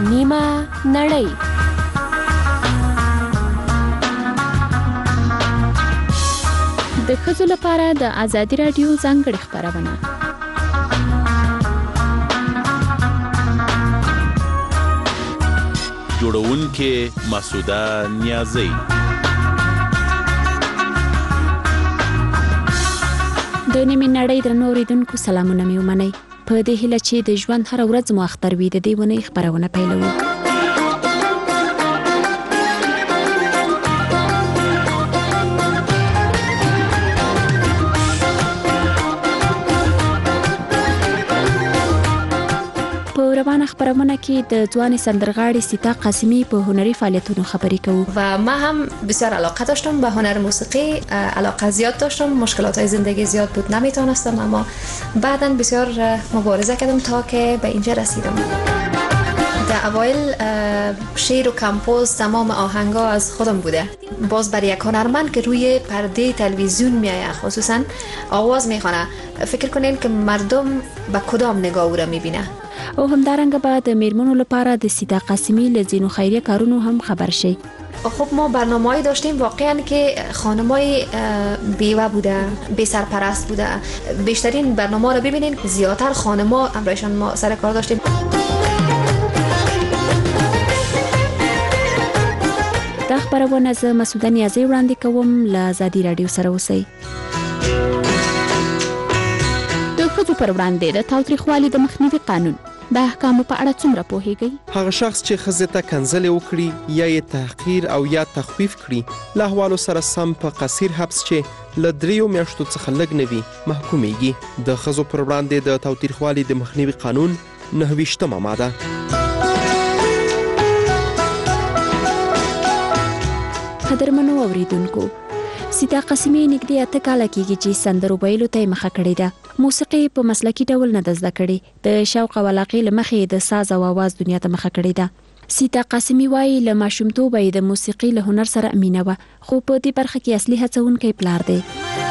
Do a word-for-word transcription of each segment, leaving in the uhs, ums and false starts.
نیمه نړۍ. د ښځو لپاره د ازادي راډیو ځانګړې خپرونه. جوړونکې مسعوده نیازی. د نیمې نړۍ درنو اوریدونکو سلامونه مې ومنئ. په دې هیله چې د ژوند هره ورځ مو اختر وي، د دې ونې خپرونه پیلوو. په روانه خپرونه کې د ځوانې سندرغاړې سیتا قاسمی په هنري فعالیتونو خبرې کوو. و ما هم بسیار علاقه داشتم به هنر موسیقی، علاقه زیاد داشتم. مشکلات های زندگی زیاد بود، نمیتونستم، اما بعداً بسیار مبارزه کردم تا که به اینجا رسیدم. در اوایل شعر و کمپوز تمام آهنگا از خودم بوده. باز برای یک هنرمند که روی پرده تلویزیون میآید خصوصا آواز میخونه، فکر کنین که مردم به کدام نگاه او را میبینه. او همدارنګه به د میرمنو لپاره د سیتا قاسمی له ځینو خیریه کارونو هم خبر شي. خب ما برنامه‌ای داشتیم واقعا که خانمای بیوه بوده، بی سرپرست بوده. بیشترین برنامه رو ببینین زیادتر خانما همراهشان ما سر کار داشتیم. دا خبرونه زه مسعوده نیازی وړاندې کوم. له ازادي راډیو سره اوسئ. د ښځو پر وړاندې د تاوتریخوالي د مخنیوي قانون د احکامو په اړه څومره پوهیږئ؟ هغه شخص چې ښځې ته کنځلې وکړي یا یې تحقیر او یا تخفیف کړي، له احوالو سره سم په قصیر حبس چې له دریو میاشتو څخه لږ نه وي محکومیږي. د ښځو پر وړاندې د تاوتریخوالي د مخنیوي قانون نهه ویشتمه ماده. قدرمنو اوریدونکو، سیتا قاسمی نږدې اته کاله کېږي چې سندرو ویلو ته یې مخه کړې ده. موسیقي په مسلکي ډول نه ده زده کړې، د شوق او علاقې له مخې د ساز او آواز دنیا ته مخه کړې ده. سیتا قاسمی وایي له ماشومتوبه یې د موسیقي له هنر سره مینه وه، خو په دې برخه کې اصلي هڅونکی پلار دی.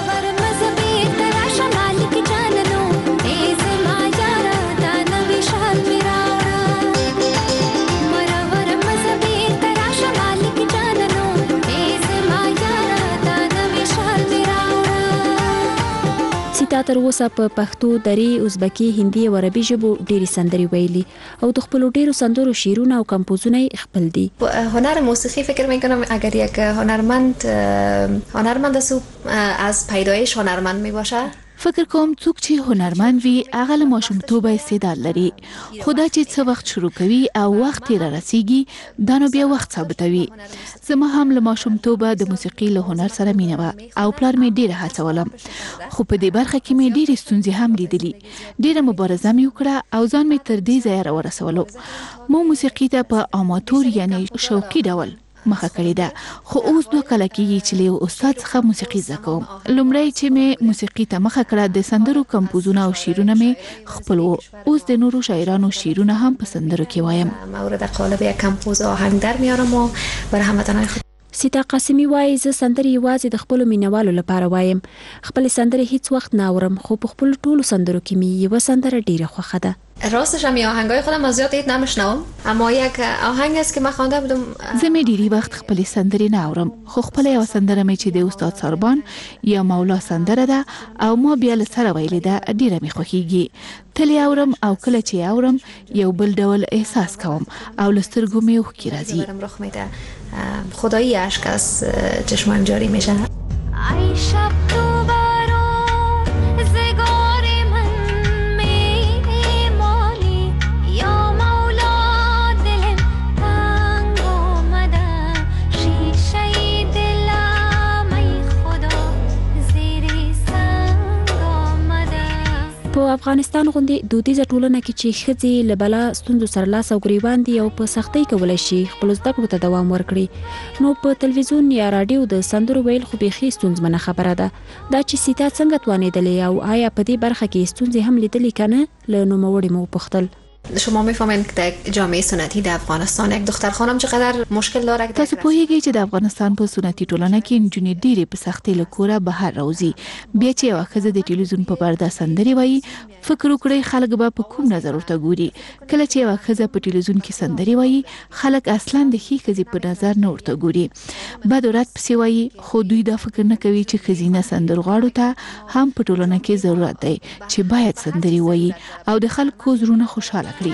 سیتا تر اوسه په پښتو، دری، ازبکي، هندي او عربي ژبو ډېرې سندرې ویلي او د خپلو ډېرو سندرو شعرونه او کمپوزونه یې خپل دي. هنر موسیقی فکر میکنم اگر یک هنرمند هنرمند است از پیدایش هنرمند میباشه. فکر کوم څوک چې هنرمند وي هغه له ماشومتوبه استعداد لري، خو دا چې څه وخت شروع کوي او وخت یې را رسیږي دا نو بیا وخت ثابتوي. زما هم له ماشومتوبه د موسیقي له هنر سره مینه وه او پلار مې ډېره هڅولم، خو په دې برخه کې مې ډېرې ستونزې هم لیدلي. ډېره مبارزه مې وکړه او ځان مې تر دې ځایه راورسولو. مو موسیقي ته په اماتور یعنی شوقي ډول مخه کړې ده، خو اوس دوه کاله کېږي چې له یو استاد څخه موسیقي زده کوم. لومړی چې مې موسیقي ته مخه کړه د سندرو کمپوزونه او شعرونه مې خپل وو. اوس د نورو شاعرانو شعرونه هم په سندرو کې وایم. مورد قالب یک کمپوز آهنگ در میارم و بر هموطنان خود. سیتا قاسمی وایي زه سندرې یوازې د خپلو مینوالو لپاره وایم. خپلې سندرې هیڅ وخت نه اورم، خو په خپلو ټولو سندرو کې مې یوه سندره ډېره خوښه ده. راستش هم یه آهنگای خودم از زیاد اید نمیشنوم، اما یک آهنگ است که من خوانده بودم. زه مې ډېری وخت خپلې سندرې نه اورم، خو خپله یوه سندره مې چې د استاد ساربان یا مولا سندره ده او ما بیا له سره ویلې ده ډېره مې خوښیږي. تل یې اورم او کله چې اورم یو بل ډول احساس کوم او له سترګو مې اوښکې راځي. خدایی اشک از چشمم جاری میشه. په افغانستان غوندې دودیزه ټولنه کې چې ښځې له بلا ستونزو سره لاس او ګریوان دي او په سختۍ کولی شي خپلو زده کړو ته دوام ورکړي، نو په تلویزیون یا راډیو د سندرو ویل خو بیخي ستونزمنه خبره ده. دا چې سیتا څنګه توانېدلې او آیا په دې برخه کې ستونزې هم لیدلې که نه، له نوموړې مو وپوښتل. شما میفهمین که در جامعه سنتی در افغانستان یک دختر خانم چقدر مشکل داره. تاسو پوهیږئ چې د افغانستان په سنتي ټولنه کې نجونې ډېرې په سختۍ له کوره بهر راوځي. بیا چې یوه ښځه د ټلویزیون په پرده سندرې وایي، فکر وکړئ خلک به په کوم نظر ورته ګوري. کله چې یوه ښځه په ټلویزیون کې سندرې وایي، خلک اصلا د ښې ښځې په نظر نه ورته ګوري. بد و رد پسې وایي، خو دوی دا فکر نه کوي چې ښځینه سندرغاړو ته هم په ټولنه کې ضرورت دی چې باید سندرې وایي او د خلکو زړونه خوشحاله کړي.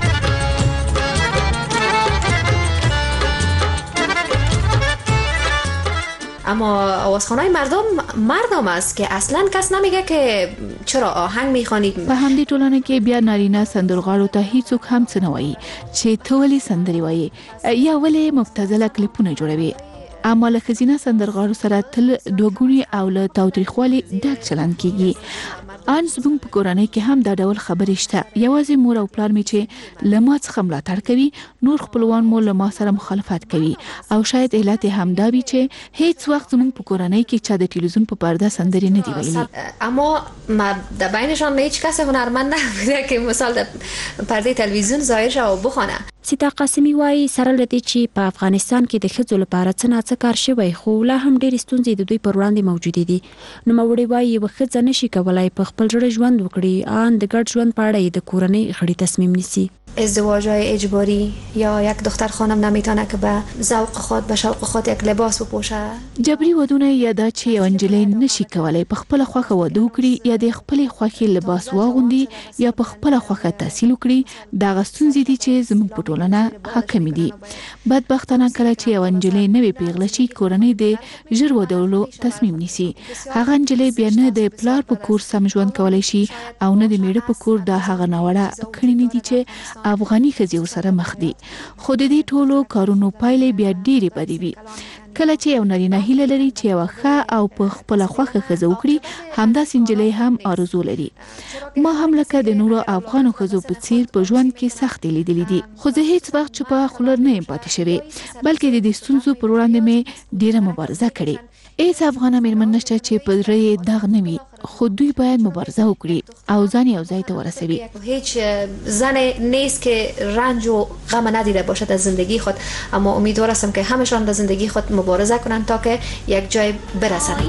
اما آوازخوان‌های مردم مردم است که اصلا کس نمیگه که چرا آهنگ میخوانید. په همدې ټولنه کې بیا نارینه سندرغاړو ته هیڅوک هم څه نه وایي چې ته ولې سندرې وایي یا ولې مبتذله کلیپونه جوړوي. اما له ښځینه سندرغاړو سره تل دوهګوني او له تاوتریخوالي ډک چلند کیږي. ان زموږ په کورنۍ کې هم دا ډول خبرې شته. یوازې مور او پلار مې چې له ما څخه ملاتړ کوي، نور خپلوان مو له ما سره مخالفت کوي او شاید علت همدا وي چې هیڅ وخت زموږ په کورنۍ کې چا د ټلویزیون په پرده سندرې نه دی ویلي. اما در بینشان هیچ کس هنرمند نبوده که مثال در پرده تلویزیون ظاهر شه او بخونه. سیتا قاسمی وایي سره لدی چې په افغانستان کې د ښځو لپاره څه ناڅه کار شوی، خو لا هم ډېرې ستونزې د دوی پر وړاندې موجودې دي. نوموړی وایي یوه ښځه نشي کولی په خپل زړه ژوند وکړي، ان د ګډ ژوند په اړه یې د کورنۍ غړي تصمیم نیسي. ازدواج‌های اجباری یا یک دختر خانم نمیتونه که به ذوق خود به شوق خود یک لباس بپوشه. جبري ودونه یا دا چې یو نجلۍ نشي کولی په خپله خوښه واده وکړي یا د خپلې خوښې لباس واغوندي یا په خپله خوښه تحصیل وکړي، دغه ستونزې دي چې زموږ په ټولنه حاکمې دي. بدبختانه کله چې یو نجلۍ نوې پیغله شي، کورنۍ د ژر ودولو تصمیم نیسي. هغه نجلۍ بیا نه د پلار په کور سم ژوند کولی شي او نه د میړه په کور د هغه ناوړه کړنې دي چې افغاني ښځې ورسره مخ دي. خو د دې ټولو کارونو پایلې بیا ډېرې بدې وي. کله چې یو نارینه هیله لري چې یوه ښه او په خپله خوښه ښځه وکړي، همداسې نجلۍ هم آرزو لري. ما هم لکه د نورو افغانو ښځو په څیر په ژوند کې سختې لیدلې دي، خو زه هیڅ وخت چوپه خوله نه یم پاتې شوې، بلکې د دې ستونزو پر وړاندې مې ډېره مبارزه کړې. هیڅ افغانه مېرمن نشته چې په زړه یې داغ نه وي، خو دوی باید مبارزه وکړي او ځان یو ځای ته ورسوي. هیچ زن نیست که رنج و غم ندیده باشد از زندگی خود، اما امیدوار هستم که همشان در زندگی خود مبارزه کنند تا که یک جای برسند.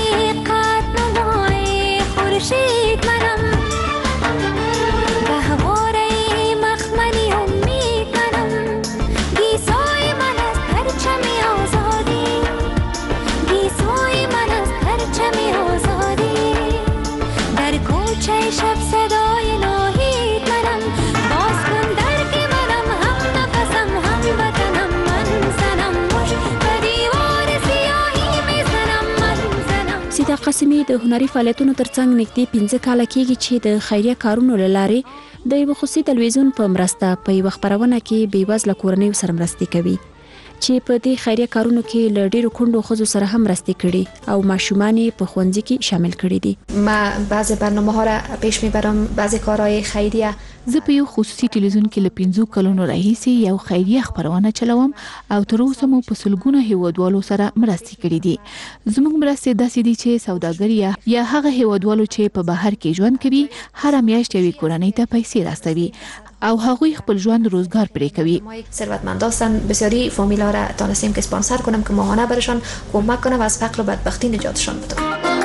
شب صدای ناهید منم، باز کن درک منم، هم نفسم هم وطنم، من زنم مش به دیوار سیاهی میزنم، من زنم. سیتا قاسمی د هنري فعالیتونو ترڅنګ نږدې پنځه کاله کېږي چې د خیریه کارونو له لارې د یوه خصوصي تلویزیون په مرسته په یوه خپرونه کې بېوزله کورنیو سره مرستې کوي چې په دې خیریه کارونو کې له ډېرو کونډو ښځو سره هم مرستې کړي او ماشومان یې په ښوونځي کې شامل کړي دي. ما بعضی برنامه‌ها را پیش میبرم، بعضی کارهای خیریه. زه په یو خصوصي تلویزیون کې له پنځو کلونو راهیسې یو خیریه خپرونه چلوم او تر اوسه مو په سلګونه هیوادوالو سره مرستې کړي دي. زموږ مرستې داسې دي چې سوداګر یا هغه هیوادوالو چې په بهر کې ژوند کوي هره میاشت یوې کورنۍ ته پیسې راستوي او هغوی خپل ژوند روزگار پرې کوي. ثروتمندان بسیاری فامیلا را تانستیم که اسپانسر کنم که ماهانه برشان کمک کنم و از فقر و بدبختی نجاتشان بدم.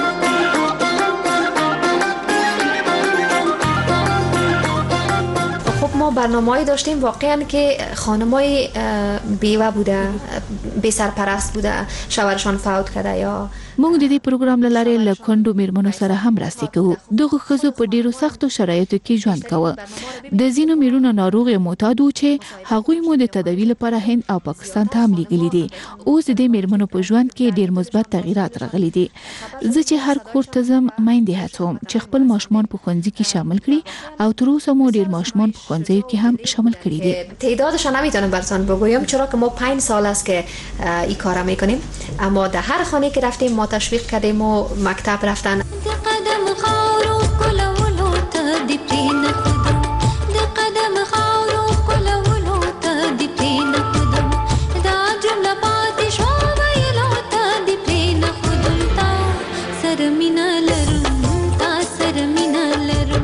ما برنامه‌ای داشتیم واقعا که خانمای بیوه بوده، بی سرپرست بوده، شوهرشان فوت کرده یا موږ د دې پروګرام له لارې له کونډو میرمنو سره هم مرستې کوو. دغه ښځو په ډیرو سختو شرایطو کې ژوند کوه. د ځینو میرمنو ناروغ معتاد وو چې هغوی مو د تداوی لپاره هند او پاکستان ته هم لیږلي دي. اوس د دې میرمنو په ژوند کې ډیر مثبت تغیرات راغلي دي. زه چې هر کور ته ځم میندې هڅوم چې خپل ماشومان په ښوونځي کې شامل کړي او تر اوسه مو ډیر ماشومان په ښوونځیو کې هم شامل کړي دي. تعدادش نمیتونم براتون بگویم چرا که ما پنج سال است که این کارا میکنیم، اما در هر خانه که رفتیم ما تشویق کردیم و مکتب رفتن. قدم خارو کلولو ته دی پرین خودم، قدم خارو کلولو ته دی پرین خودم، دا جمله پاتې شو ویلو ته دی پرین خودم، تا سر مینا لرم، تا سر مینا لرم.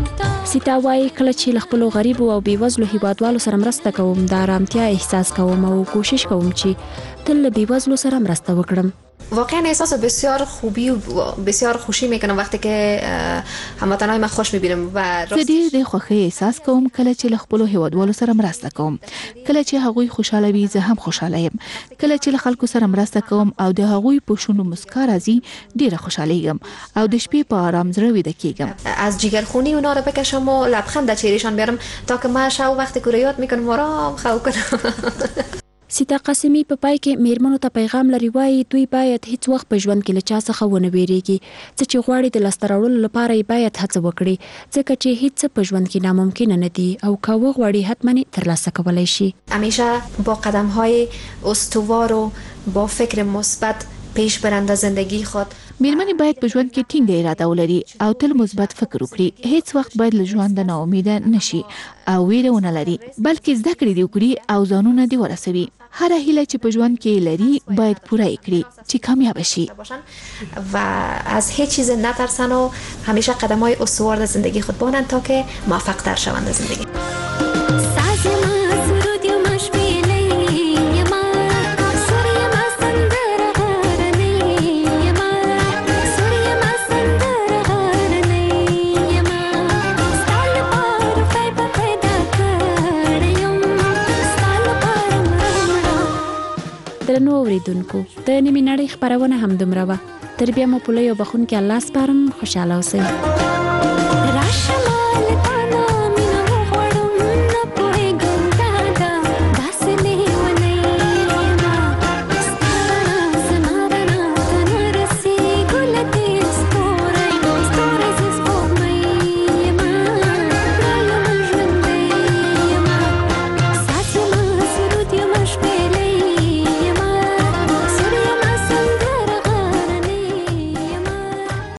سیتا وايي کله چې له خپلو غریبو او بیوزلو هیوادوالو سره مرسته کوم د آرامتیا احساس کوم او کوشش کوم چې تل له بیوزلو سره مرسته وکړم. واقعا احساس بسیار خوبی و بسیار خوشی میکنم وقتی که هموطنای من خوش میبینم و زه ډېر د خوښۍ احساس کوم کله چې له خپلو هیوادوالو سره مرسته کوم. کله چې هغوی خوشاله وي زه هم خوشاله یم. کله چې له خلکو سره مرسته کوم او د هغوی په شونډو مسکا راځي ډېره خوشالېږم او د شپې په آرام زړه ویده کېږم. از جگرخونی اونا رو بکشم و لبخند در چهرهشان بیارم تا که من شب وقتی که رو یاد میکنم آرام خو کنم. سیتا قاسمی په پای کې میرمنو ته پیغام لري وایي دوی باید هیڅ وخت په ژوند کې له چا څخه ونه ویریږي. څه چې غواړي د لاسته راوړلو لپاره یې باید هڅه وکړي ځکه چې هیڅ په ژوند کې ناممکن نه دي او که وغواړي حتما ترلاسه کولی شي. همیشه با قدم‌های استوار و با فکر مثبت پیش برنده زندگی خود. میرمنې باید په ژوند کې ټینګه اراده ولري او تل مثبت فکر وکړي. هیڅ وخت باید له ژونده نا امیده نشي او ویره ونه لري بلکې زده کړې دې وکړي او ځانونه دې ورسوي. هر هیله چې په ژوند کې لري باید پوره یې کړي چې کامیاب شي و از هیچ چیز نترسن و همیشه قدم‌های استوار در زندگی خود بانند تا که موفق‌تر شوند در زندگی. درنو اوریدونکو د نیمې نړۍ خبرونه هم دومره وه. تر بیا مو په لوی او بخښونکي الله سپارم. خوشحاله اوسئ.